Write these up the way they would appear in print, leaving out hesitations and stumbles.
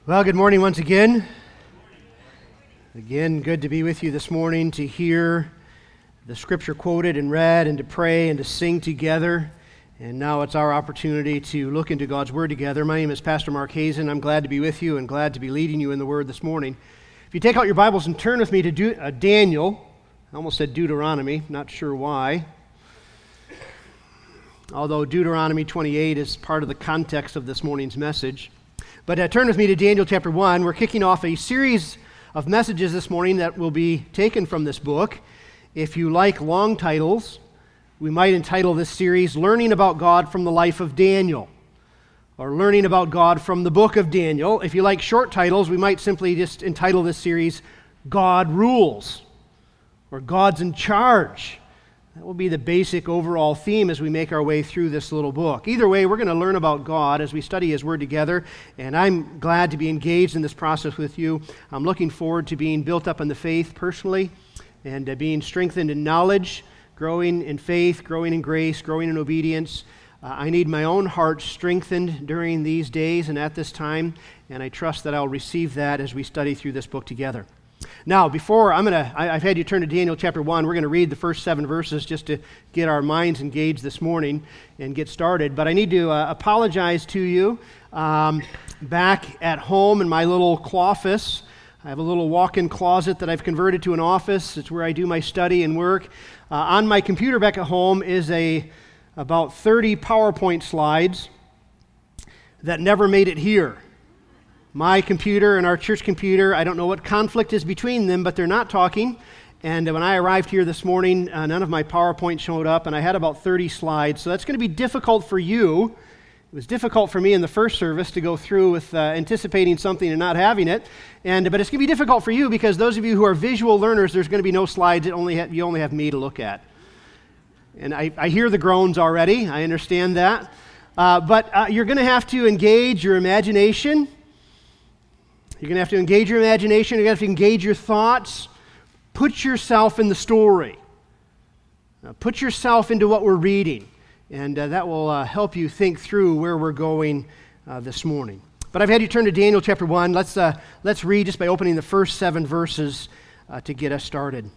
Well, good morning once again. Again, good to be with you this morning to hear the scripture quoted and read and to pray and to sing together. And now it's our opportunity to look into God's Word together. My name is Pastor Mark Hazen. I'm glad to be with you and glad to be leading you in the Word this morning. If you take out your Bibles and turn with me to Daniel, I almost said Deuteronomy, not sure why. Although Deuteronomy 28 is part of the context of this morning's message. But turn with me to Daniel chapter 1. We're kicking off a series of messages this morning that will be taken from this book. If you like long titles, we might entitle this series, Learning About God from the Life of Daniel, or Learning About God from the Book of Daniel. If you like short titles, we might simply just entitle this series, God Rules, or God's in Charge. That will be the basic overall theme as we make our way through this little book. Either way, we're going to learn about God as we study His Word together, and I'm glad to be engaged in this process with you. I'm looking forward to being built up in the faith personally and being strengthened in knowledge, growing in faith, growing in grace, growing in obedience. I need my own heart strengthened during these days and at this time, and I trust that I'll receive that as we study through this book together. Now, I've had you turn to Daniel chapter 1. We're going to read the first 7 verses just to get our minds engaged this morning and get started. But I need to apologize to you. Back at home in my little clawfus, I have a little walk-in closet that I've converted to an office. It's where I do my study and work. On my computer back at home is about 30 PowerPoint slides that never made it here. My computer and our church computer, I don't know what conflict is between them, but they're not talking. And when I arrived here this morning, none of my PowerPoint showed up, and I had about 30 slides. So that's going to be difficult for you. It was difficult for me in the first service to go through with anticipating something and not having it. But it's going to be difficult for you because those of you who are visual learners, there's going to be no slides. You only have me to look at. And I hear the groans already. I understand that. But you're going to have to engage your imagination. You're going to have to engage your imagination. You're going to have to engage your thoughts. Put yourself in the story. Put yourself into what we're reading. And that will help you think through where we're going this morning. But I've had you turn to Daniel chapter 1. Let's read just by opening the first 7 verses to get us started.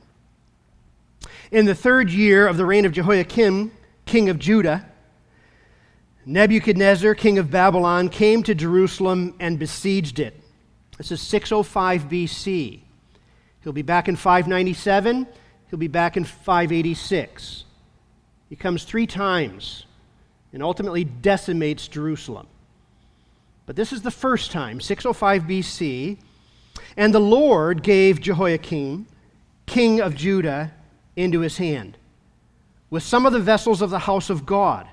In the 3rd year of the reign of Jehoiakim, king of Judah, Nebuchadnezzar, king of Babylon, came to Jerusalem and besieged it. This is 605 BC. He'll be back in 597. He'll be back in 586. He comes 3 times and ultimately decimates Jerusalem. But this is the first time, 605 BC. And the Lord gave Jehoiakim, king of Judah, into his hand, with some of the vessels of the house of God.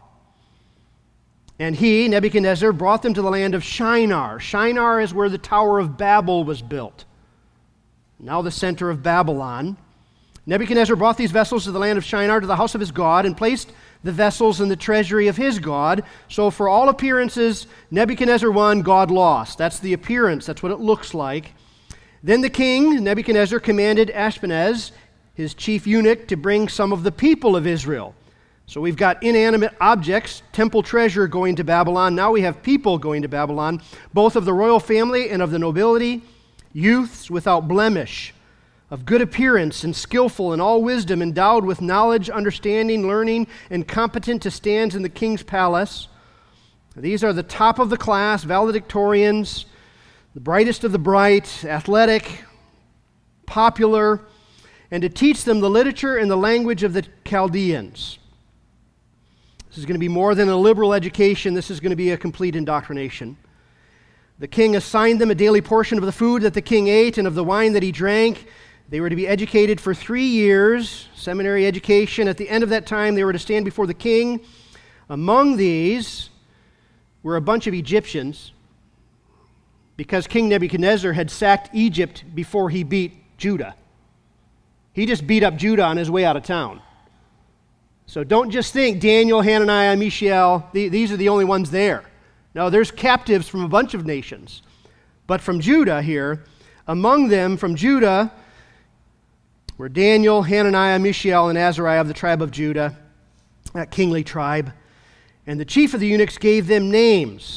And he, Nebuchadnezzar, brought them to the land of Shinar. Shinar is where the Tower of Babel was built, now the center of Babylon. Nebuchadnezzar brought these vessels to the land of Shinar, to the house of his God, and placed the vessels in the treasury of his God. So for all appearances, Nebuchadnezzar won, God lost. That's the appearance. That's what it looks like. Then the king, Nebuchadnezzar, commanded Ashpenaz, his chief eunuch, to bring some of the people of Israel. So we've got inanimate objects, temple treasure going to Babylon. Now we have people going to Babylon, both of the royal family and of the nobility, youths without blemish, of good appearance and skillful in all wisdom, endowed with knowledge, understanding, learning, and competent to stand in the king's palace. These are the top of the class, valedictorians, the brightest of the bright, athletic, popular, and to teach them the literature and the language of the Chaldeans. This is going to be more than a liberal education. This is going to be a complete indoctrination. The king assigned them a daily portion of the food that the king ate and of the wine that he drank. They were to be educated for 3 years, seminary education. At the end of that time, they were to stand before the king. Among these were a bunch of Egyptians, because King Nebuchadnezzar had sacked Egypt before he beat Judah. He just beat up Judah on his way out of town. So don't just think Daniel, Hananiah, Mishael, these are the only ones there. No, there's captives from a bunch of nations. But from Judah here, among them from Judah were Daniel, Hananiah, Mishael, and Azariah of the tribe of Judah, that kingly tribe. And the chief of the eunuchs gave them names.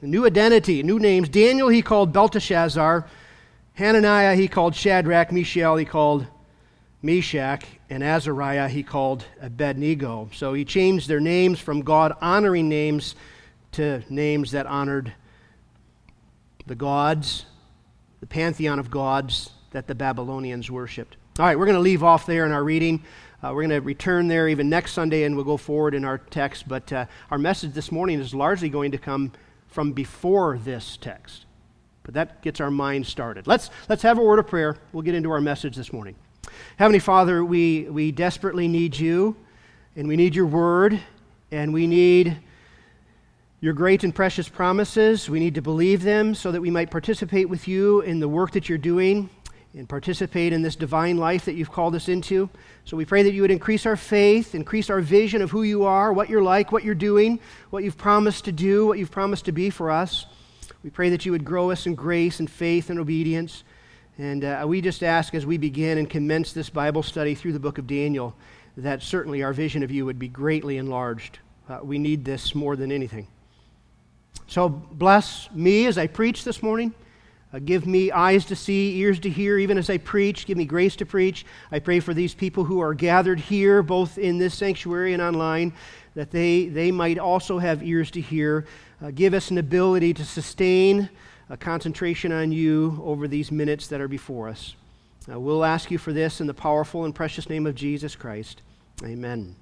a new identity, new names. Daniel he called Belteshazzar. Hananiah he called Shadrach. Mishael he called Meshach. And Azariah he called Abednego. So he changed their names from God-honoring names to names that honored the gods, the pantheon of gods that the Babylonians worshipped. All right, we're going to leave off there in our reading. We're going to return there even next Sunday, and we'll go forward in our text. But our message this morning is largely going to come from before this text. But that gets our mind started. Let's have a word of prayer. We'll get into our message this morning. Heavenly Father, we desperately need you, and we need your word, and we need your great and precious promises. We need to believe them so that we might participate with you in the work that you're doing and participate in this divine life that you've called us into. So we pray that you would increase our faith, increase our vision of who you are, what you're like, what you're doing, what you've promised to do, what you've promised to be for us. We pray that you would grow us in grace and faith and obedience. And we just ask as we begin and commence this Bible study through the book of Daniel that certainly our vision of you would be greatly enlarged. We need this more than anything. So bless me as I preach this morning. Give me eyes to see, ears to hear, even as I preach. Give me grace to preach. I pray for these people who are gathered here, both in this sanctuary and online, that they might also have ears to hear. Give us an ability to sustain a concentration on you over these minutes that are before us. We'll ask you for this in the powerful and precious name of Jesus Christ. Amen.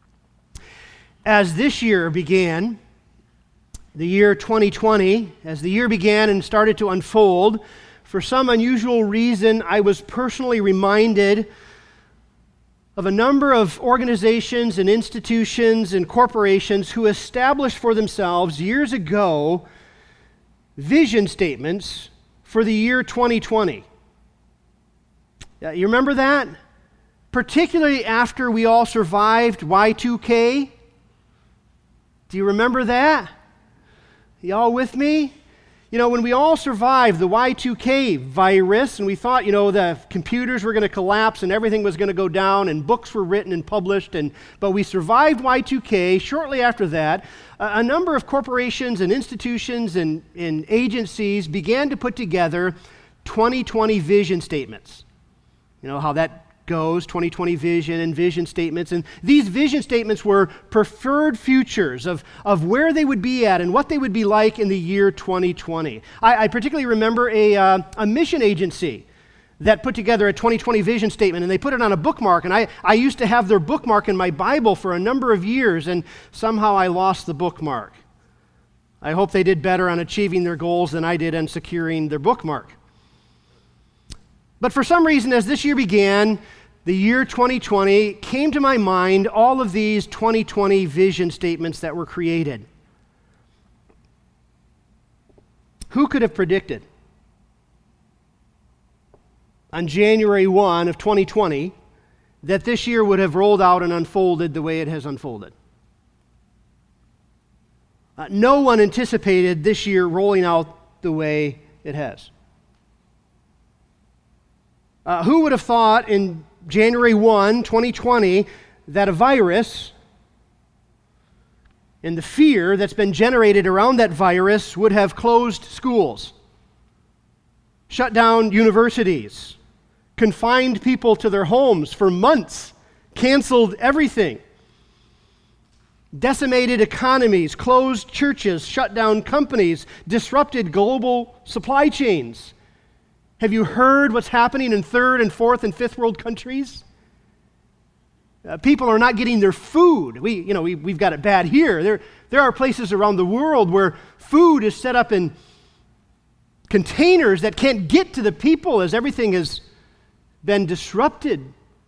As this year began, the year 2020, as the year began and started to unfold, for some unusual reason, I was personally reminded of a number of organizations and institutions and corporations who established for themselves years ago vision statements for the year 2020. You remember that? Particularly after we all survived Y2K. Do you remember that? Y'all with me? You know, when we all survived the Y2K virus and we thought, the computers were going to collapse and everything was going to go down and books were written and published, but we survived Y2K. Shortly after that, a number of corporations and institutions and agencies began to put together 2020 vision statements. You know how that goes, 2020 vision and vision statements. And these vision statements were preferred futures of where they would be at and what they would be like in the year 2020. I particularly remember a mission agency that put together a 2020 vision statement, and they put it on a bookmark. And I used to have their bookmark in my Bible for a number of years, and somehow I lost the bookmark. I hope they did better on achieving their goals than I did on securing their bookmark. But for some reason, as this year began, the year 2020, came to my mind all of these 2020 vision statements that were created. Who could have predicted on January 1 of 2020 that this year would have rolled out and unfolded the way it has unfolded? No one anticipated this year rolling out the way it has. Who would have thought in January 1, 2020, that a virus and the fear that's been generated around that virus would have closed schools, shut down universities, confined people to their homes for months, canceled everything, decimated economies, closed churches, shut down companies, disrupted global supply chains? Have you heard what's happening in third and fourth and fifth world countries? People are not getting their food. We've got it bad here. There are places around the world where food is set up in containers that can't get to the people as everything has been disrupted.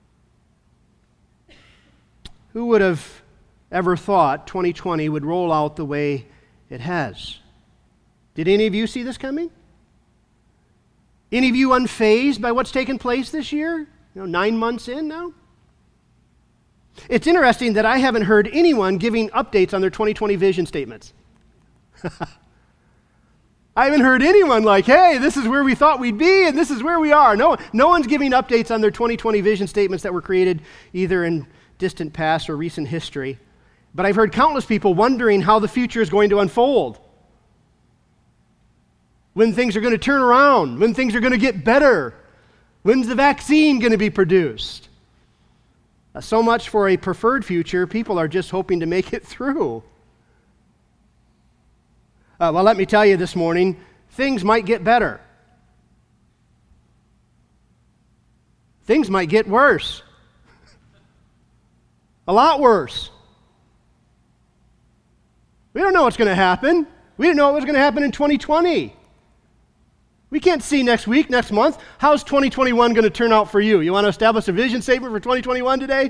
Who would have ever thought 2020 would roll out the way it has? Did any of you see this coming? Any of you unfazed by what's taken place this year? 9 months in now? It's interesting that I haven't heard anyone giving updates on their 2020 vision statements. I haven't heard anyone like, hey, this is where we thought we'd be and this is where we are. No one's giving updates on their 2020 vision statements that were created either in distant past or recent history. But I've heard countless people wondering how the future is going to unfold. when things are going to turn around, when things are going to get better. When's the vaccine going to be produced? So much for a preferred future. People are just hoping to make it through. Well, let me tell you this morning, things might get better. Things might get worse. A lot worse. We don't know what's going to happen. We didn't know what was going to happen in 2020. We can't see next week, next month. How's 2021 going to turn out for you? You want to establish a vision statement for 2021 today?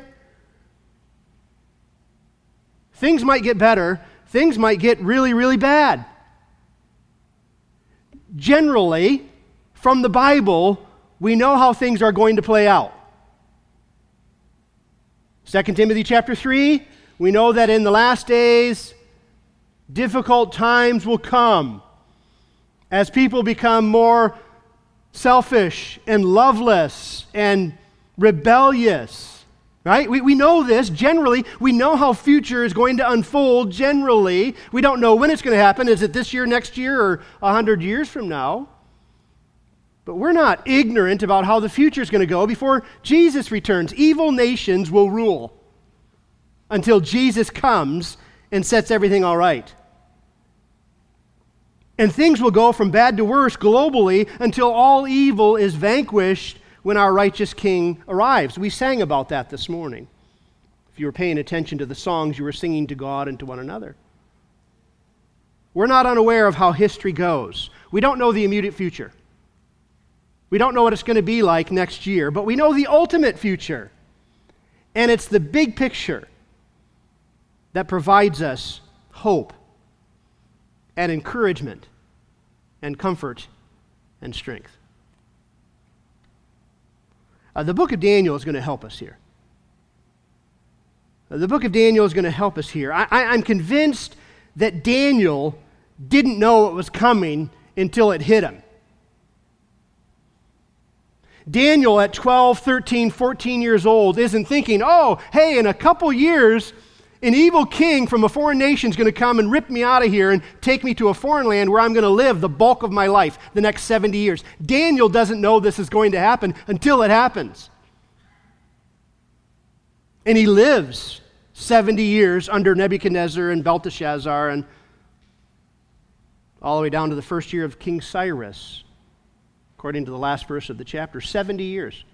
Things might get better. Things might get really, really bad. Generally, from the Bible, we know how things are going to play out. 2 Timothy chapter 3, we know that in the last days, difficult times will come as people become more selfish and loveless and rebellious, right? We know this generally. We know how future is going to unfold generally. We don't know when it's going to happen. Is it this year, next year, or 100 years from now? But we're not ignorant about how the future is going to go before Jesus returns. Evil nations will rule until Jesus comes and sets everything all right. And things will go from bad to worse globally until all evil is vanquished when our righteous King arrives. We sang about that this morning. If you were paying attention to the songs you were singing to God and to one another. We're not unaware of how history goes. We don't know the immediate future. We don't know what it's going to be like next year, but we know the ultimate future. And it's the big picture that provides us hope and encouragement and comfort and strength. The book of Daniel is going to help us here. The book of Daniel is going to help us here. I'm convinced that Daniel didn't know it was coming until it hit him. Daniel at 12, 13, 14 years old isn't thinking, oh, hey, in a couple years, an evil king from a foreign nation is going to come and rip me out of here and take me to a foreign land where I'm going to live the bulk of my life, the next 70 years. Daniel doesn't know this is going to happen until it happens. And he lives 70 years under Nebuchadnezzar and Belteshazzar and all the way down to the first year of King Cyrus, according to the last verse of the chapter, 70 years.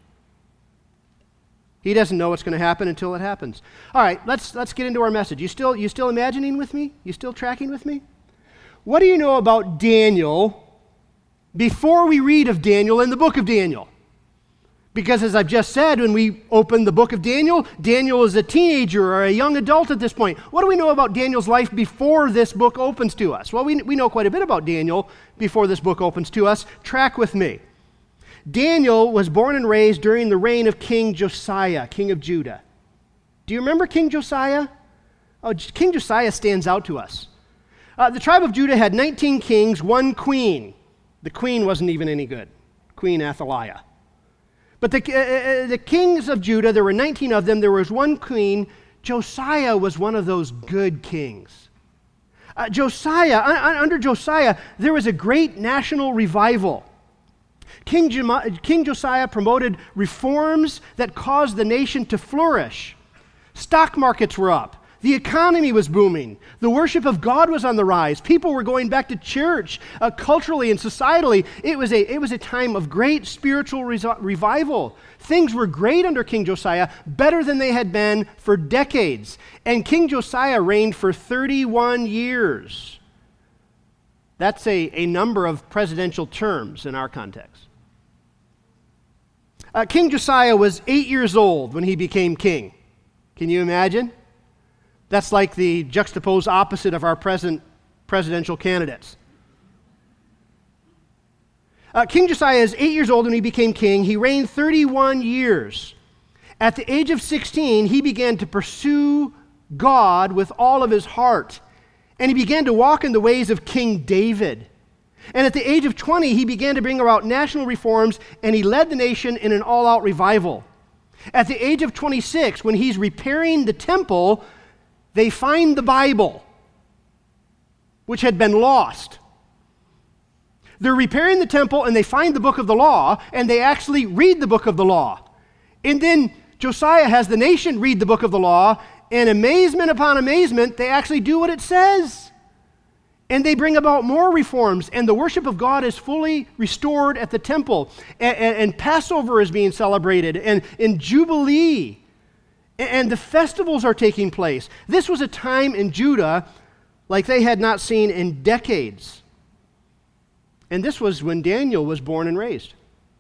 He doesn't know what's going to happen until it happens. All right, let's get into our message. You still imagining with me? You still tracking with me? What do you know about Daniel before we read of Daniel in the book of Daniel? Because as I've just said, when we open the book of Daniel, Daniel is a teenager or a young adult at this point. What do we know about Daniel's life before this book opens to us? Well, we know quite a bit about Daniel before this book opens to us. Track with me. Daniel was born and raised during the reign of King Josiah, king of Judah. Do you remember King Josiah? Oh, King Josiah stands out to us. The tribe of Judah had 19 kings, one queen. The queen wasn't even any good, Queen Athaliah. But the kings of Judah, there were 19 of them. There was one queen. Josiah was one of those good kings. Under Josiah, there was a great national revival. King Josiah promoted reforms that caused the nation to flourish. Stock markets were up. The economy was booming. The worship of God was on the rise. People were going back to church. Culturally and societally, it was a time of great spiritual revival. Things were great under King Josiah, better than they had been for decades. And King Josiah reigned for 31 years. That's a number of presidential terms in our context. King Josiah was 8 years old when he became king. Can you imagine? That's like the juxtaposed opposite of our present presidential candidates. King Josiah is 8 years old when he became king. He reigned 31 years. At the age of 16, he began to pursue God with all of his heart. And he began to walk in the ways of King David. And at the age of 20, he began to bring about national reforms, and he led the nation in an all-out revival. At the age of 26, when he's repairing the temple, they find the Bible, which had been lost. They're repairing the temple, and they find the book of the law, and they actually read the book of the law. And then Josiah has the nation read the book of the law, and amazement upon amazement, they actually do what it says. And they bring about more reforms, and the worship of God is fully restored at the temple. And Passover is being celebrated, and Jubilee. And the festivals are taking place. This was a time in Judah like they had not seen in decades. And this was when Daniel was born and raised.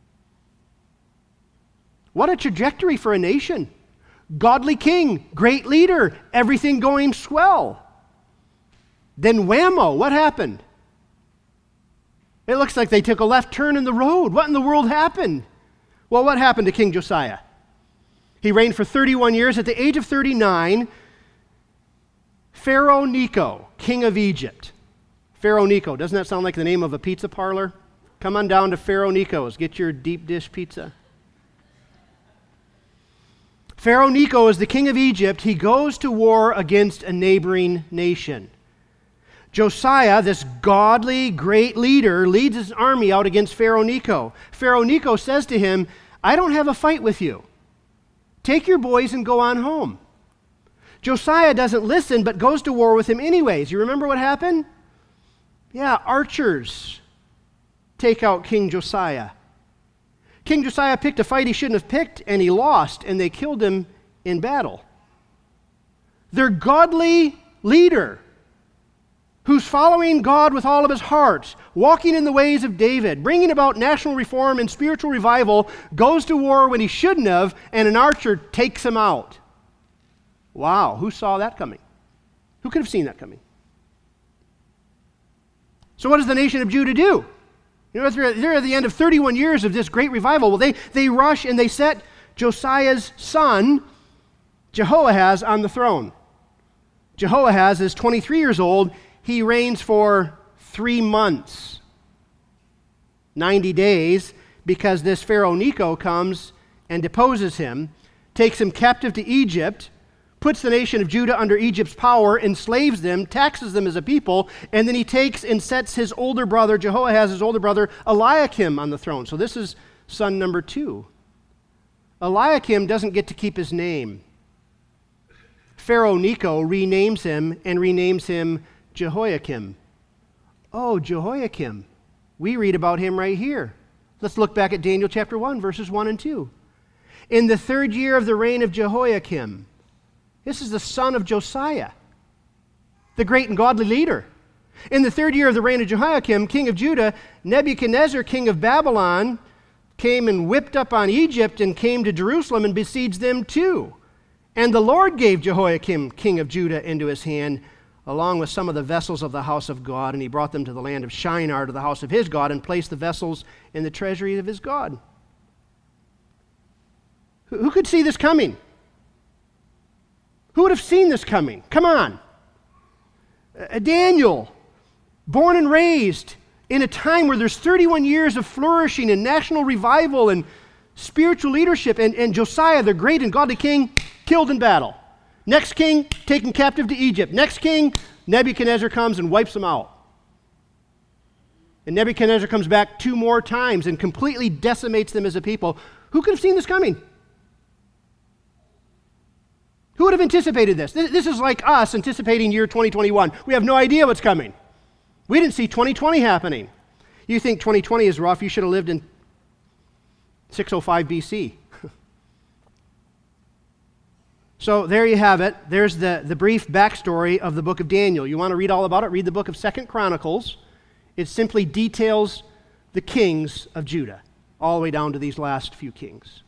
What a trajectory for a nation. Godly king, great leader, everything going swell. Then whammo, what happened? It looks like they took a left turn in the road. What in the world happened? Well, what happened to King Josiah? He reigned for 31 years. At the age of 39, Pharaoh Necho, king of Egypt. Pharaoh Necho, doesn't that sound like the name of a pizza parlor? Come on down to Pharaoh Necho's, get your deep dish pizza. Pharaoh Necho is the king of Egypt. He goes to war against a neighboring nation. Josiah, this godly, great leader, leads his army out against Pharaoh Necho. Pharaoh Necho says to him, I don't have a fight with you. Take your boys and go on home. Josiah doesn't listen, but goes to war with him anyways. You remember what happened? Yeah, archers take out King Josiah. King Josiah picked a fight he shouldn't have picked, and he lost, and they killed him in battle. Their godly leader, who's following God with all of his heart, walking in the ways of David, bringing about national reform and spiritual revival, goes to war when he shouldn't have, and an archer takes him out. Wow, who saw that coming? Who could have seen that coming? So what does the nation of Judah do? You know, they're at the end of 31 years of this great revival. Well, they rush and they set Josiah's son, Jehoahaz, on the throne. Jehoahaz is 23 years old. He reigns for 3 months, 90 days, because this Pharaoh Necho comes and deposes him, takes him captive to Egypt, puts the nation of Judah under Egypt's power, enslaves them, taxes them as a people, and then he takes and sets his older brother, Jehoahaz's older brother, Eliakim, on the throne. So this is son number 2. Eliakim doesn't get to keep his name. Pharaoh Necho renames him and renames him Jehoiakim. Oh, Jehoiakim. We read about him right here. Let's look back at Daniel chapter 1, verses 1 and 2. In the 3rd year of the reign of Jehoiakim, this is the son of Josiah, the great and godly leader. In the 3rd year of the reign of Jehoiakim, king of Judah, Nebuchadnezzar, king of Babylon, came and whipped up on Egypt and came to Jerusalem and besieged them too. And the Lord gave Jehoiakim, king of Judah, into his hand, along with some of the vessels of the house of God, and he brought them to the land of Shinar, to the house of his God, and placed the vessels in the treasury of his God. Who could see this coming? Who would have seen this coming? Come on. Daniel, born and raised in a time where there's 31 years of flourishing and national revival and spiritual leadership, and Josiah, the great and godly king, killed in battle. Next king, taken captive to Egypt. Next king, Nebuchadnezzar comes and wipes them out. And Nebuchadnezzar comes back 2 more times and completely decimates them as a people. Who could have seen this coming? Who would have anticipated this? This is like us anticipating year 2021. We have no idea what's coming. We didn't see 2020 happening. You think 2020 is rough, you should have lived in 605 BC. So there you have it. There's the brief backstory of the book of Daniel. You want to read all about it? Read the book of 2 Chronicles. It simply details the kings of Judah, all the way down to these last few kings.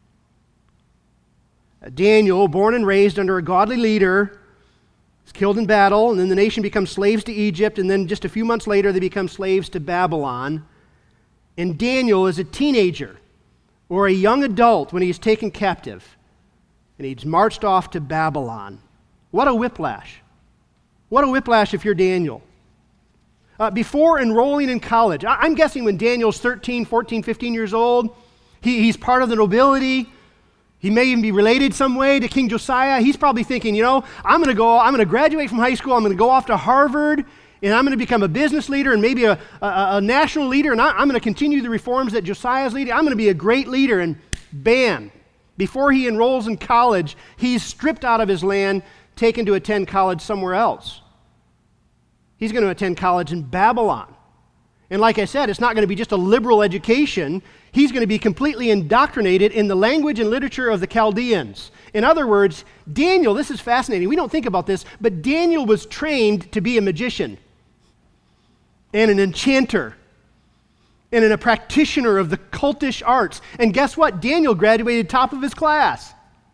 Daniel, born and raised under a godly leader, is killed in battle, and then the nation becomes slaves to Egypt, and then just a few months later they become slaves to Babylon. And Daniel is a teenager or a young adult when he's taken captive, and he's marched off to Babylon. What a whiplash. What a whiplash if you're Daniel. Before enrolling in college, I'm guessing when Daniel's 13, 14, 15 years old, he's part of the nobility. He may even be related some way to King Josiah. He's probably thinking, I'm going to graduate from high school. I'm going to go off to Harvard, and I'm going to become a business leader and maybe a national leader, and I'm going to continue the reforms that Josiah's leading. I'm going to be a great leader, and bam, before he enrolls in college, he's stripped out of his land, taken to attend college somewhere else. He's going to attend college in Babylon. And like I said, it's not going to be just a liberal education. He's going to be completely indoctrinated in the language and literature of the Chaldeans. In other words, Daniel, this is fascinating. We don't think about this, but Daniel was trained to be a magician and an enchanter and a practitioner of the cultish arts. And guess what? Daniel graduated top of his class.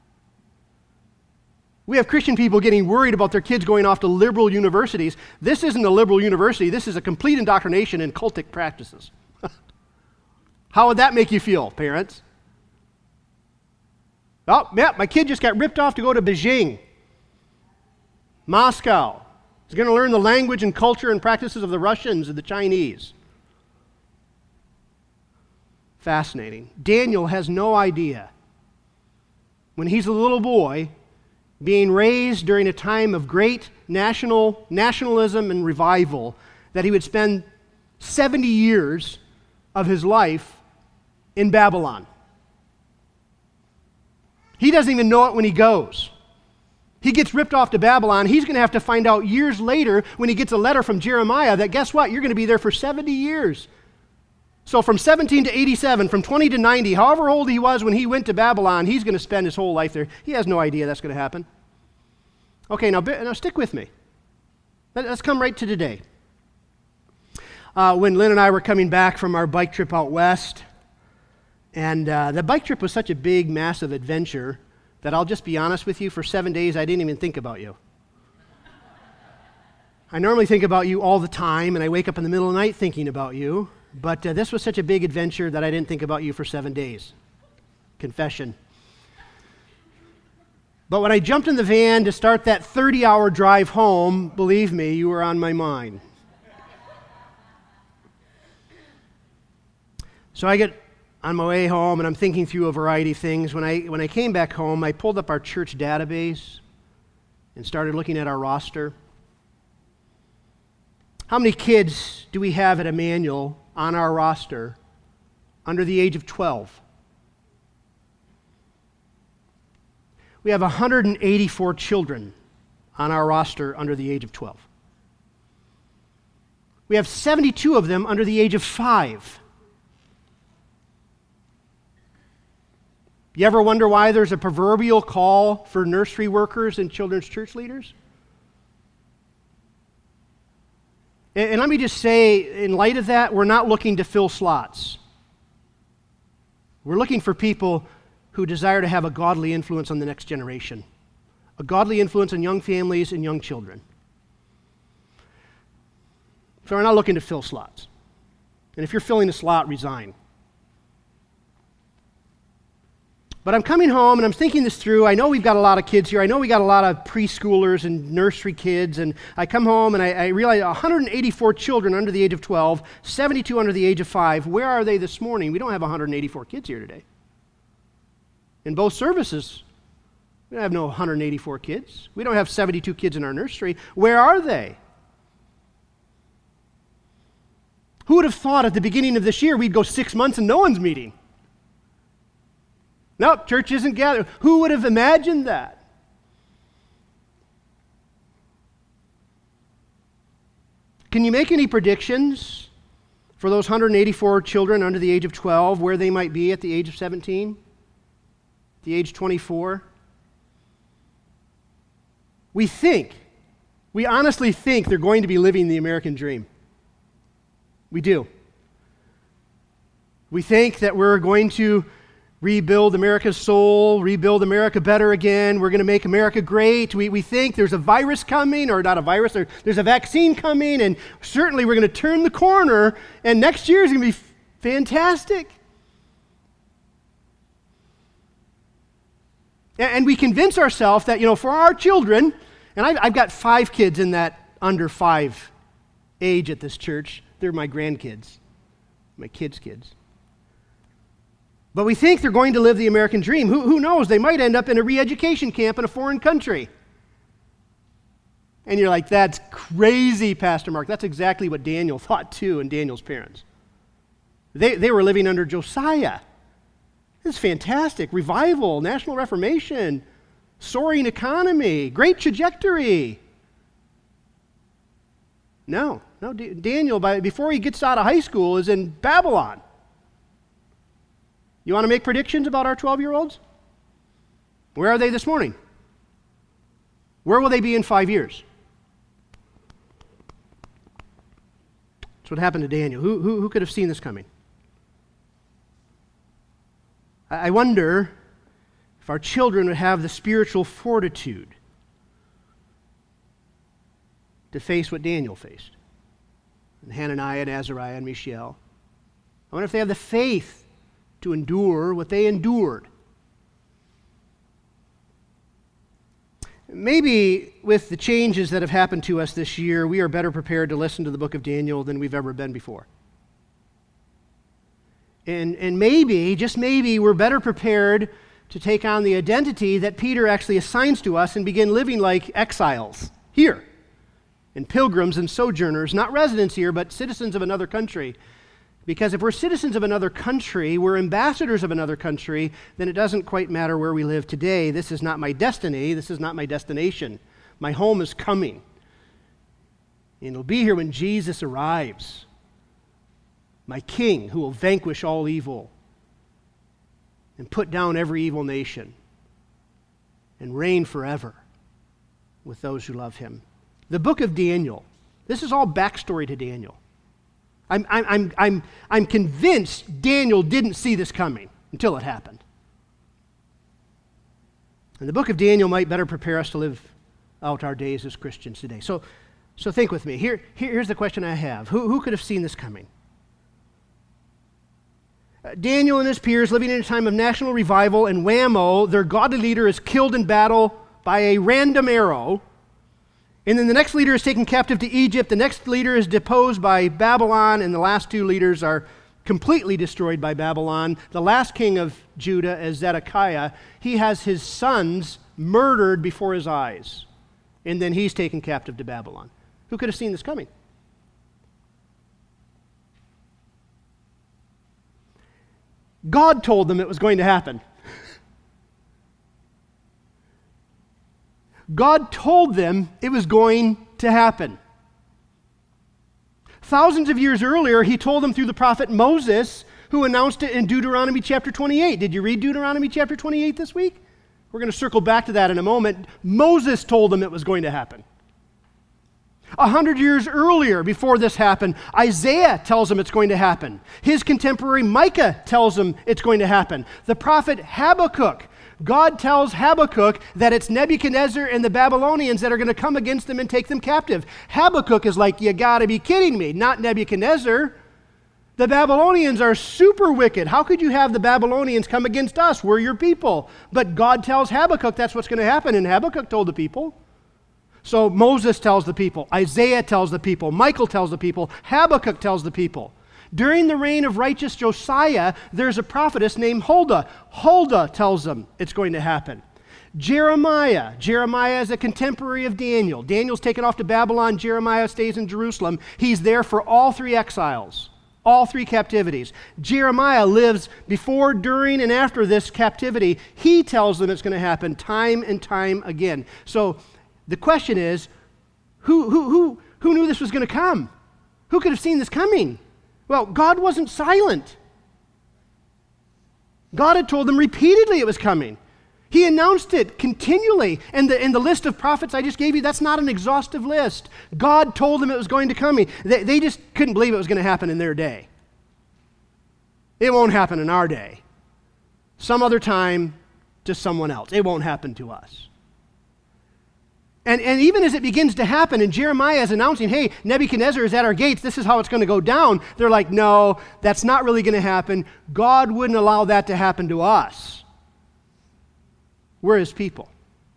We have Christian people getting worried about their kids going off to liberal universities. This isn't a liberal university. This is a complete indoctrination in cultic practices. How would that make you feel, parents? Oh, yeah, my kid just got ripped off to go to Beijing, Moscow. He's going to learn the language and culture and practices of the Russians and the Chinese. Fascinating. Daniel has no idea. When he's a little boy, being raised during a time of great nationalism and revival, that he would spend 70 years of his life in Babylon. He doesn't even know it when he goes. He gets ripped off to Babylon. He's going to have to find out years later when he gets a letter from Jeremiah that guess what? You're going to be there for 70 years. So from 17 to 87, from 20 to 90, however old he was when he went to Babylon, he's going to spend his whole life there. He has no idea that's going to happen. Okay, now stick with me. Let's come right to today. When Lynn and I were coming back from our bike trip out west, and the bike trip was such a big, massive adventure that I'll just be honest with you, for 7 days I didn't even think about you. I normally think about you all the time, and I wake up in the middle of the night thinking about you, but this was such a big adventure that I didn't think about you for 7 days. Confession. But when I jumped in the van to start that 30-hour drive home, believe me, you were on my mind. So I get on my way home, and I'm thinking through a variety of things. When I came back home, I pulled up our church database and started looking at our roster. How many kids do we have at Emmanuel on our roster under the age of 12? We have 184 children on our roster under the age of 12. We have 72 of them under the age of 5. You ever wonder why there's a proverbial call for nursery workers and children's church leaders? And let me just say, in light of that, we're not looking to fill slots. We're looking for people who desire to have a godly influence on the next generation, a godly influence on young families and young children. So we're not looking to fill slots. And if you're filling a slot, resign. But I'm coming home and I'm thinking this through. I know we've got a lot of kids here. I know we got a lot of preschoolers and nursery kids. And I come home and I realize 184 children under the age of 12, 72 under the age of 5. Where are they this morning? We don't have 184 kids here today. In both services, we don't have no 184 kids. We don't have 72 kids in our nursery. Where are they? Who would have thought at the beginning of this year we'd go 6 months and no one's meeting? Nope, church isn't gathered. Who would have imagined that? Can you make any predictions for those 184 children under the age of 12, where they might be at the age of 17, the age 24? We honestly think they're going to be living the American dream. We do. We think that we're going to rebuild America's soul, rebuild America better again. We're going to make America great. We think there's a virus coming, or not a virus, there's a vaccine coming, and certainly we're going to turn the corner, and next year is going to be fantastic. And we convince ourselves that, for our children, and I've got 5 kids in that under 5 age at this church. They're my grandkids, my kids' kids. But we think they're going to live the American dream. Who knows? They might end up in a re-education camp in a foreign country. And you're like, that's crazy, Pastor Mark. That's exactly what Daniel thought too, and Daniel's parents. They were living under Josiah. This is fantastic. Revival, national reformation, soaring economy, great trajectory. No, Daniel, before he gets out of high school, is in Babylon. You want to make predictions about our 12-year-olds? Where are they this morning? Where will they be in 5 years? That's what happened to Daniel. Who could have seen this coming? I wonder if our children would have the spiritual fortitude to face what Daniel faced. And Hananiah and Azariah and Mishael. I wonder if they have the faith to endure what they endured. Maybe with the changes that have happened to us this year, we are better prepared to listen to the book of Daniel than we've ever been before. And maybe, just maybe, we're better prepared to take on the identity that Peter actually assigns to us and begin living like exiles here, and pilgrims and sojourners, not residents here, but citizens of another country. Because if we're citizens of another country, we're ambassadors of another country, then it doesn't quite matter where we live today. This is not my destiny. This is not my destination. My home is coming. And it'll be here when Jesus arrives. My King who will vanquish all evil and put down every evil nation and reign forever with those who love him. The book of Daniel, this is all backstory to Daniel. I'm convinced Daniel didn't see this coming until it happened. And the book of Daniel might better prepare us to live out our days as Christians today. So think with me. Here's the question I have. Who could have seen this coming? Daniel and his peers living in a time of national revival, and whammo, their godly leader is killed in battle by a random arrow. And then the next leader is taken captive to Egypt. The next leader is deposed by Babylon, and the last two leaders are completely destroyed by Babylon. The last king of Judah is Zedekiah. He has his sons murdered before his eyes, and then he's taken captive to Babylon. Who could have seen this coming? God told them it was going to happen. God told them it was going to happen. Thousands of years earlier, he told them through the prophet Moses, who announced it in Deuteronomy chapter 28. Did you read Deuteronomy chapter 28 this week? We're going to circle back to that in a moment. Moses told them it was going to happen. 100 years earlier, before this happened, Isaiah tells them it's going to happen. His contemporary Micah tells them it's going to happen. The prophet Habakkuk, God tells Habakkuk that it's Nebuchadnezzar and the Babylonians that are going to come against them and take them captive. Habakkuk is like, you got to be kidding me, not Nebuchadnezzar. The Babylonians are super wicked. How could you have the Babylonians come against us? We're your people. But God tells Habakkuk that's what's going to happen, and Habakkuk told the people. So Moses tells the people, Isaiah tells the people, Michael tells the people, Habakkuk tells the people. During the reign of righteous Josiah, there's a prophetess named Huldah. Huldah tells them it's going to happen. Jeremiah is a contemporary of Daniel. Daniel's taken off to Babylon. Jeremiah stays in Jerusalem. He's there for all three exiles, all three captivities. Jeremiah lives before, during, and after this captivity. He tells them it's going to happen time and time again. So the question is, who knew this was going to come? Who could have seen this coming? Well, God wasn't silent. God had told them repeatedly it was coming. He announced it continually. And the list of prophets I just gave you, that's not an exhaustive list. God told them it was going to come. They just couldn't believe it was going to happen in their day. It won't happen in our day. Some other time to someone else. It won't happen to us. And even as it begins to happen, and Jeremiah is announcing, hey, Nebuchadnezzar is at our gates, this is how it's going to go down. They're like, no, that's not really going to happen. God wouldn't allow that to happen to us. We're his people.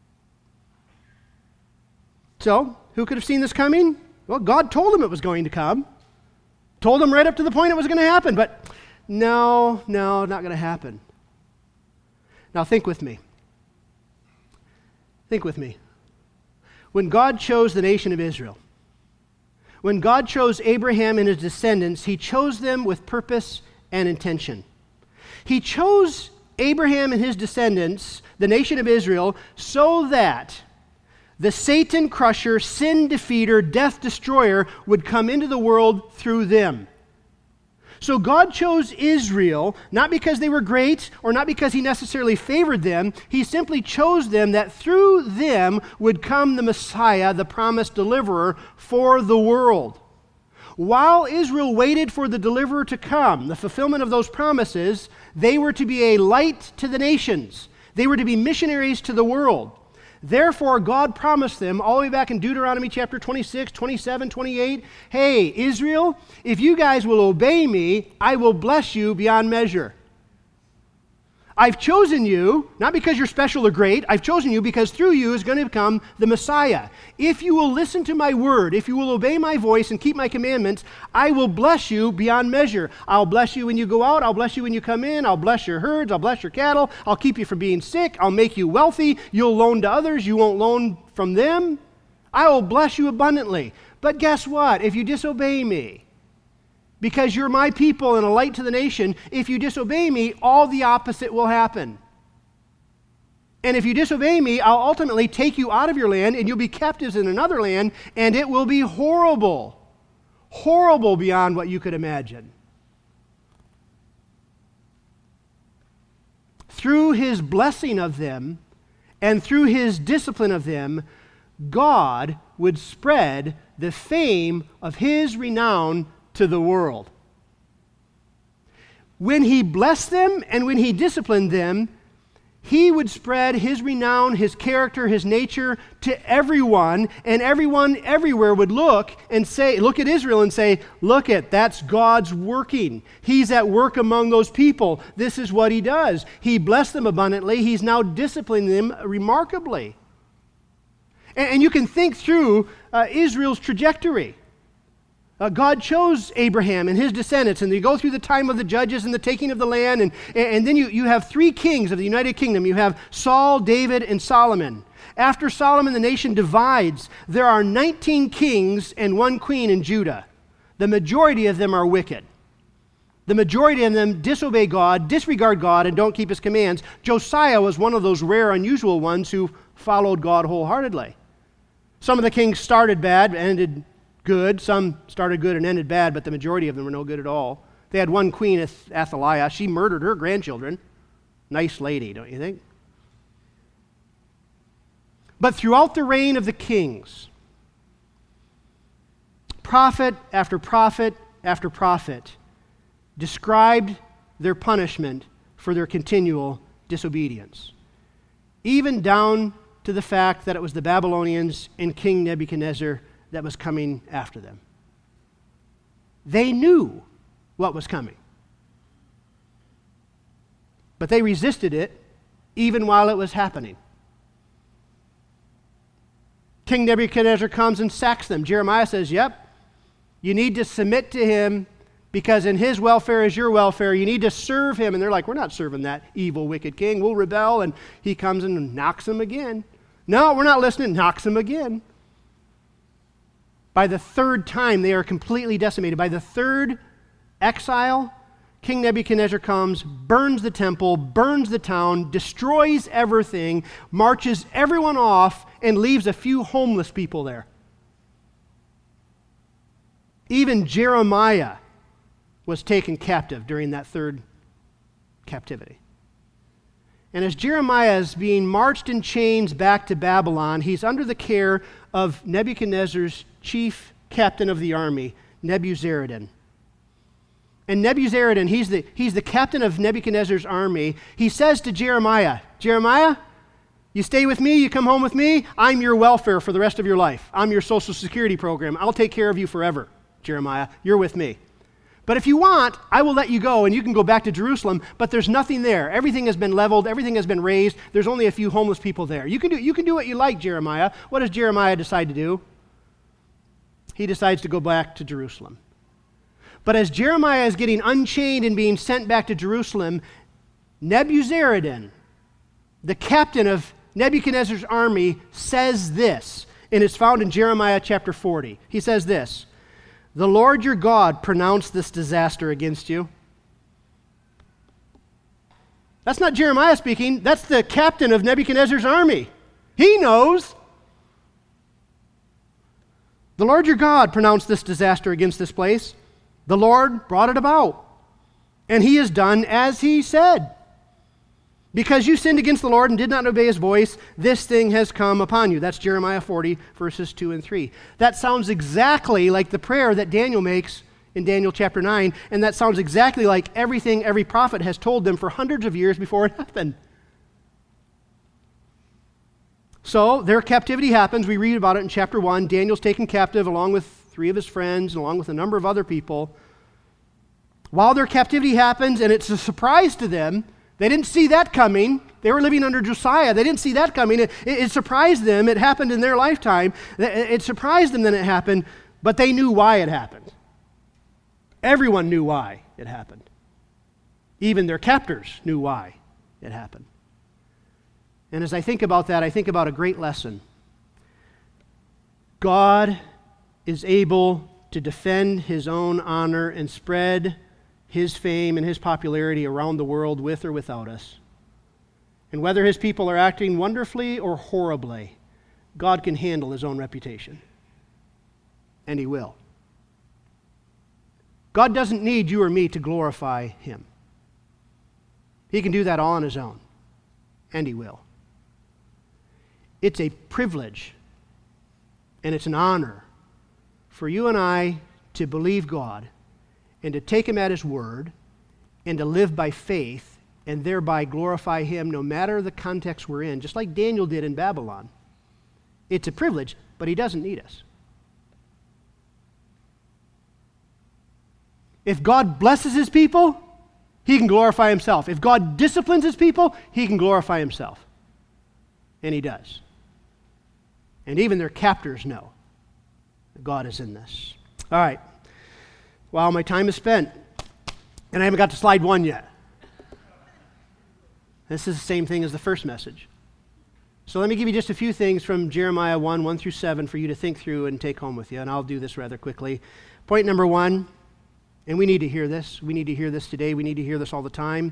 So, who could have seen this coming? Well, God told them it was going to come. Told them right up to the point it was going to happen. But no, not going to happen. Now think with me. Think with me. when God chose the nation of Israel, when God chose Abraham and his descendants, he chose them with purpose and intention. He chose Abraham and his descendants, the nation of Israel, so that the Satan crusher, sin defeater, death destroyer would come into the world through them. So God chose Israel, not because they were great or not because he necessarily favored them. He simply chose them that through them would come the Messiah, the promised deliverer for the world. While Israel waited for the deliverer to come, the fulfillment of those promises, they were to be a light to the nations. They were to be missionaries to the world. Therefore, God promised them, all the way back in Deuteronomy chapter 26, 27, 28, hey, Israel, if you guys will obey me, I will bless you beyond measure. I've chosen you, not because you're special or great, I've chosen you because through you is going to come the Messiah. If you will listen to my word, if you will obey my voice and keep my commandments, I will bless you beyond measure. I'll bless you when you go out, I'll bless you when you come in, I'll bless your herds, I'll bless your cattle, I'll keep you from being sick, I'll make you wealthy, you'll loan to others, you won't loan from them. I will bless you abundantly. But guess what? If you disobey me, because you're my people and a light to the nation, if you disobey me, all the opposite will happen. And if you disobey me, I'll ultimately take you out of your land and you'll be captives in another land, and it will be horrible. Horrible beyond what you could imagine. Through his blessing of them and through his discipline of them, God would spread the fame of his renown to the world. When he blessed them and when he disciplined them, he would spread his renown, his character, his nature to everyone, and everyone everywhere would look at Israel and say, look at, that's God's working. He's at work among those people. This is what he does. He blessed them abundantly. He's now disciplining them remarkably. And you can think through Israel's trajectory. God chose Abraham and his descendants, and they go through the time of the judges and the taking of the land, and then you have three kings of the United Kingdom. You have Saul, David, and Solomon. After Solomon, the nation divides. There are 19 kings and one queen in Judah. The majority of them are wicked. The majority of them disobey God, disregard God, and don't keep his commands. Josiah was one of those rare, unusual ones who followed God wholeheartedly. Some of the kings started bad, ended good. Some started good and ended bad, but the majority of them were no good at all. They had one queen, Athaliah. She murdered her grandchildren. Nice lady, don't you think? But throughout the reign of the kings, prophet after prophet after prophet described their punishment for their continual disobedience, even down to the fact that it was the Babylonians and King Nebuchadnezzar that was coming after them. They knew what was coming, but they resisted it even while it was happening. King Nebuchadnezzar comes and sacks them. Jeremiah says, yep, you need to submit to him because in his welfare is your welfare. You need to serve him. And they're like, we're not serving that evil, wicked king. We'll rebel. And he comes and knocks them again. No, we're not listening. Knocks them again. By the third time, they are completely decimated. By the third exile, King Nebuchadnezzar comes, burns the temple, burns the town, destroys everything, marches everyone off, and leaves a few homeless people there. Even Jeremiah was taken captive during that third captivity. And as Jeremiah is being marched in chains back to Babylon, he's under the care of Nebuchadnezzar's chief captain of the army, Nebuzaradan. And Nebuzaradan, he's the captain of Nebuchadnezzar's army. He says to Jeremiah, Jeremiah, you stay with me, you come home with me, I'm your welfare for the rest of your life. I'm your social security program. I'll take care of you forever, Jeremiah. You're with me. But if you want, I will let you go and you can go back to Jerusalem, but there's nothing there. Everything has been leveled, everything has been razed. There's only a few homeless people there. You can do what you like, Jeremiah. What does Jeremiah decide to do? He decides to go back to Jerusalem. But as Jeremiah is getting unchained and being sent back to Jerusalem, Nebuzaradan, the captain of Nebuchadnezzar's army, says this and it's found in Jeremiah chapter 40. He says this, "The Lord your God pronounced this disaster against you." That's not Jeremiah speaking. That's the captain of Nebuchadnezzar's army. He knows. "The Lord your God pronounced this disaster against this place. The Lord brought it about, and he has done as he said. Because you sinned against the Lord and did not obey his voice, this thing has come upon you." That's Jeremiah 40, verses 2 and 3. That sounds exactly like the prayer that Daniel makes in Daniel chapter 9, and that sounds exactly like everything every prophet has told them for hundreds of years before it happened. So their captivity happens. We read about it in chapter 1. Daniel's taken captive along with 3 of his friends, along with a number of other people. While their captivity happens, and it's a surprise to them, they didn't see that coming. They were living under Josiah. They didn't see that coming. It surprised them. It happened in their lifetime. It surprised them that it happened, but they knew why it happened. Everyone knew why it happened. Even their captors knew why it happened. And as I think about that, I think about a great lesson. God is able to defend his own honor and spread his fame and his popularity around the world with or without us. And whether his people are acting wonderfully or horribly, God can handle his own reputation. And he will. God doesn't need you or me to glorify him. He can do that all on his own. And he will. It's a privilege and it's an honor for you and I to believe God and to take him at his word and to live by faith and thereby glorify him no matter the context we're in, just like Daniel did in Babylon. It's a privilege, but he doesn't need us. If God blesses his people, he can glorify himself. If God disciplines his people, he can glorify himself. And he does. And even their captors know that God is in this. All right. Wow, my time is spent. And I haven't got to slide 1 yet. This is the same thing as the first message. So let me give you just a few things from Jeremiah 1 through 7 for you to think through and take home with you. And I'll do this rather quickly. Point number 1, and we need to hear this. We need to hear this today. We need to hear this all the time.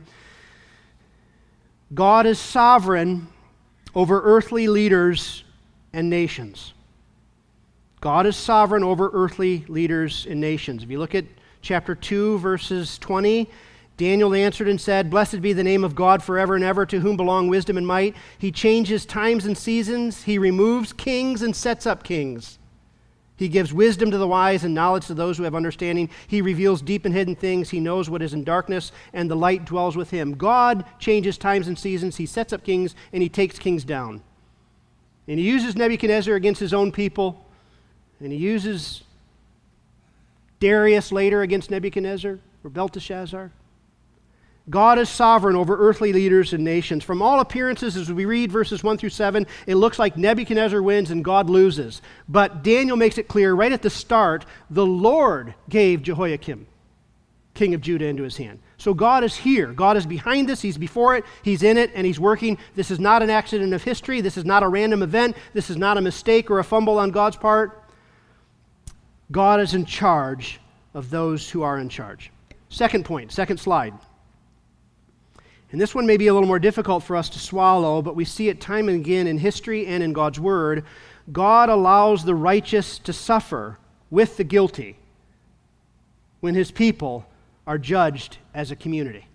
God is sovereign over earthly leaders and nations. God is sovereign over earthly leaders and nations. If you look at chapter 2, verses 20, Daniel answered and said, "Blessed be the name of God forever and ever, to whom belong wisdom and might. He changes times and seasons. He removes kings and sets up kings. He gives wisdom to the wise and knowledge to those who have understanding. He reveals deep and hidden things. He knows what is in darkness, and the light dwells with him." God changes times and seasons. He sets up kings, and he takes kings down. And he uses Nebuchadnezzar against his own people, and he uses Darius later against Nebuchadnezzar, or Belteshazzar. God is sovereign over earthly leaders and nations. From all appearances, as we read verses 1 through 7, it looks like Nebuchadnezzar wins and God loses. But Daniel makes it clear right at the start, the Lord gave Jehoiakim, king of Judah, into his hand. So God is here. God is behind this. He's before it. He's in it, and he's working. This is not an accident of history. This is not a random event. This is not a mistake or a fumble on God's part. God is in charge of those who are in charge. Second point, second slide. And this one may be a little more difficult for us to swallow, but we see it time and again in history and in God's word. God allows the righteous to suffer with the guilty when his people are judged as a community.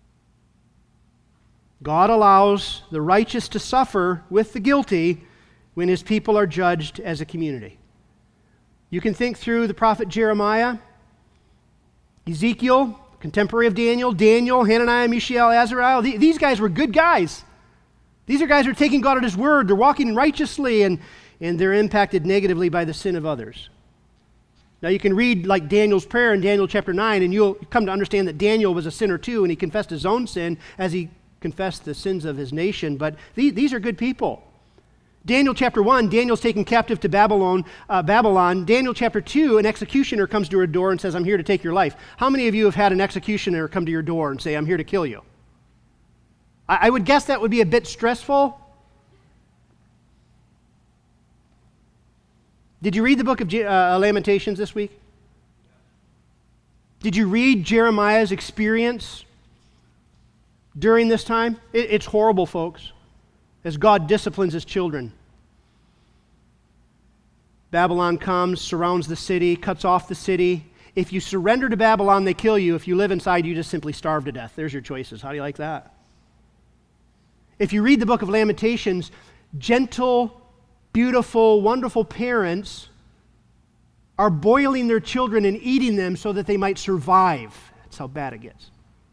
God allows the righteous to suffer with the guilty when his people are judged as a community. You can think through the prophet Jeremiah, Ezekiel, contemporary of Daniel, Hananiah, Mishael, Azariah. These guys were good guys. These are guys who are taking God at his word. They're walking righteously, and they're impacted negatively by the sin of others. Now you can read like Daniel's prayer in Daniel chapter 9, and you'll come to understand that Daniel was a sinner too, and he confessed his own sin as he confessed the sins of his nation. But these are good people. Daniel chapter 1, Daniel's taken captive to Babylon. Daniel chapter 2, an executioner comes to her door and says, "I'm here to take your life." How many of you have had an executioner come to your door and say, "I'm here to kill you"? I would guess that would be a bit stressful. Did you read the book of Lamentations this week? Did you read Jeremiah's experience during this time? It's horrible, folks, as God disciplines his children. Babylon comes, surrounds the city, cuts off the city. If you surrender to Babylon, they kill you. If you live inside, you just simply starve to death. There's your choices. How do you like that? If you read the book of Lamentations, gentle, beautiful, wonderful parents are boiling their children and eating them so that they might survive. That's how bad it gets.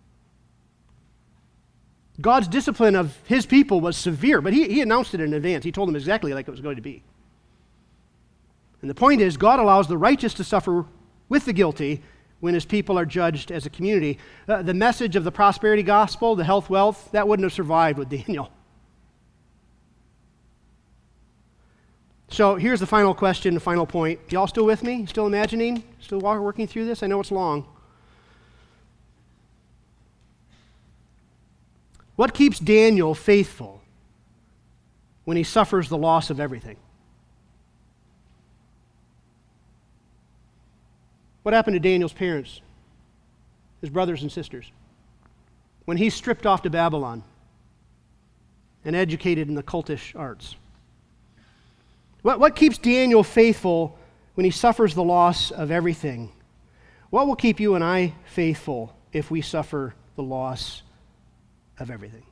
God's discipline of his people was severe, but he announced it in advance. He told them exactly like it was going to be. And the point is, God allows the righteous to suffer with the guilty when his people are judged as a community. The message of the prosperity gospel, the health, wealth, that wouldn't have survived with Daniel. So here's the final question, the final point. Y'all still with me? Still imagining? Still working through this? I know it's long. What keeps Daniel faithful when he suffers the loss of everything? What happened to Daniel's parents, his brothers and sisters, when he's stripped off to Babylon and educated in the cultish arts? What keeps Daniel faithful when he suffers the loss of everything? What will keep you and I faithful if we suffer the loss of everything?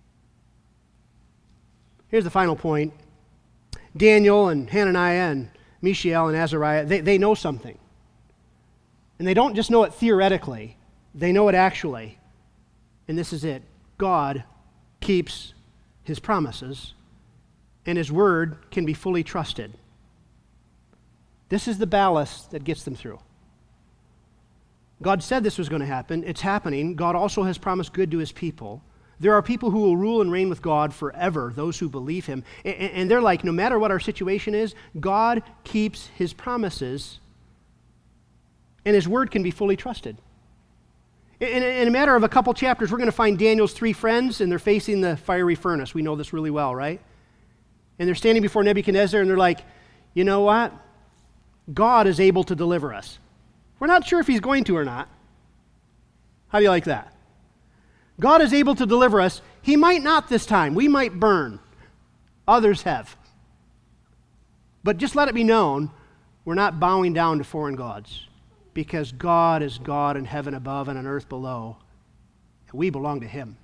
Here's the final point. Daniel and Hananiah and Mishael and Azariah, they know something. And they don't just know it theoretically, they know it actually. And this is it. God keeps his promises, and his word can be fully trusted. This is the ballast that gets them through. God said this was going to happen. It's happening. God also has promised good to his people. There are people who will rule and reign with God forever, those who believe him. And they're like, no matter what our situation is, God keeps his promises, and his word can be fully trusted. In a matter of a couple chapters, we're going to find Daniel's three friends, and they're facing the fiery furnace. We know this really well, right? And they're standing before Nebuchadnezzar, and they're like, you know what? God is able to deliver us. We're not sure if he's going to or not. How do you like that? God is able to deliver us. He might not this time. We might burn. Others have. But just let it be known, we're not bowing down to foreign gods, because God is God in heaven above and on earth below, and we belong to him.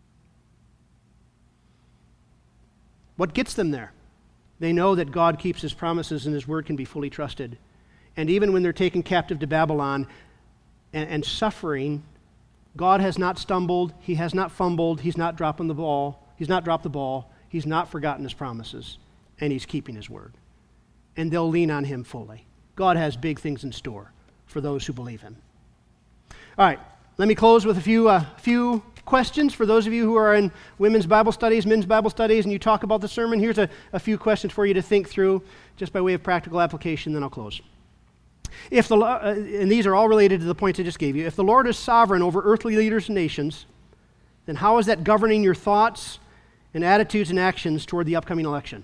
What gets them there? They know that God keeps his promises and his word can be fully trusted. And even when they're taken captive to Babylon and suffering, God has not stumbled, he has not fumbled, he's not dropped the ball, he's not forgotten his promises, and he's keeping his word. And they'll lean on him fully. God has big things in store for those who believe him. All right, let me close with a few questions for those of you who are in women's Bible studies, men's Bible studies, and you talk about the sermon. Here's a few questions for you to think through, just by way of practical application, then I'll close. And these are all related to the points I just gave you. If the Lord is sovereign over earthly leaders and nations, then how is that governing your thoughts and attitudes and actions toward the upcoming election?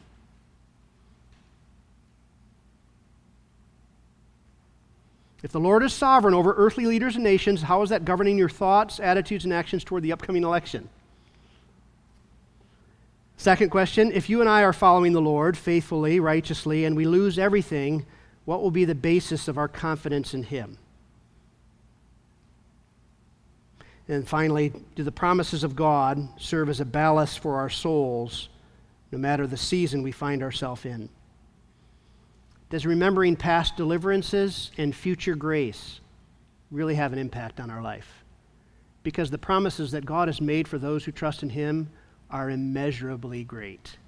If the Lord is sovereign over earthly leaders and nations, how is that governing your thoughts, attitudes, and actions toward the upcoming election? Second question, if you and I are following the Lord faithfully, righteously, and we lose everything, what will be the basis of our confidence in him? And finally, do the promises of God serve as a ballast for our souls, no matter the season we find ourselves in? Does remembering past deliverances and future grace really have an impact on our life? Because the promises that God has made for those who trust in him are immeasurably great.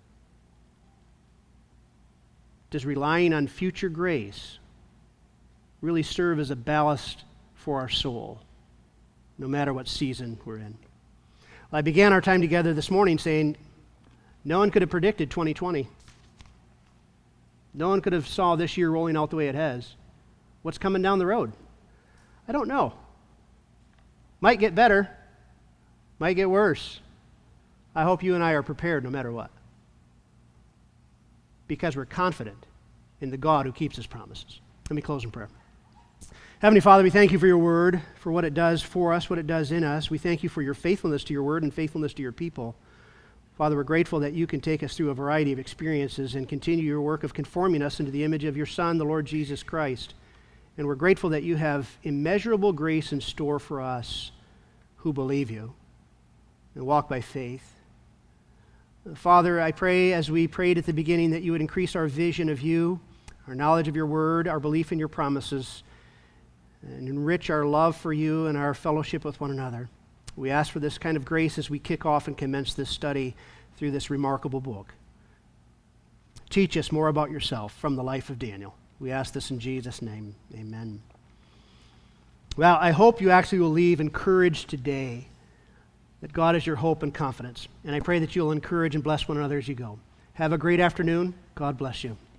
Does relying on future grace really serve as a ballast for our soul, no matter what season we're in? Well, I began our time together this morning saying, no one could have predicted 2020. No one could have saw this year rolling out the way it has. What's coming down the road? I don't know. Might get better. Might get worse. I hope you and I are prepared no matter what, because we're confident in the God who keeps his promises. Let me close in prayer. Heavenly Father, we thank you for your word, for what it does for us, what it does in us. We thank you for your faithfulness to your word and faithfulness to your people. Father, we're grateful that you can take us through a variety of experiences and continue your work of conforming us into the image of your Son, the Lord Jesus Christ. And we're grateful that you have immeasurable grace in store for us who believe you and walk by faith. Father, I pray, as we prayed at the beginning, that you would increase our vision of you, our knowledge of your word, our belief in your promises, and enrich our love for you and our fellowship with one another. We ask for this kind of grace as we kick off and commence this study through this remarkable book. Teach us more about yourself from the life of Daniel. We ask this in Jesus' name. Amen. Well, I hope you actually will leave encouraged today that God is your hope and confidence. And I pray that you'll encourage and bless one another as you go. Have a great afternoon. God bless you.